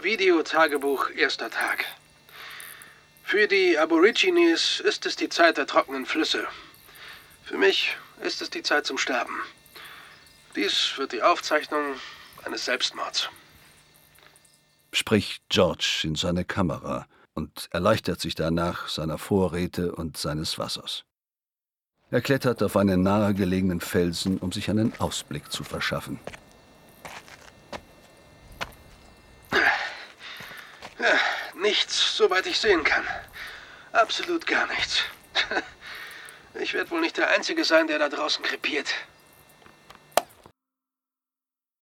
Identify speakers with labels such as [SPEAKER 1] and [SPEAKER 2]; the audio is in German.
[SPEAKER 1] Videotagebuch, erster Tag. Für die Aborigines ist es die Zeit der trockenen Flüsse. Für mich ist es die Zeit zum Sterben. Dies wird die Aufzeichnung eines Selbstmords.
[SPEAKER 2] Spricht George in seine Kamera und erleichtert sich danach seiner Vorräte und seines Wassers. Er klettert auf einen nahegelegenen Felsen, um sich einen Ausblick zu verschaffen.
[SPEAKER 1] Ja, nichts, soweit ich sehen kann. Absolut gar nichts. Ich werde wohl nicht der Einzige sein, der da draußen krepiert.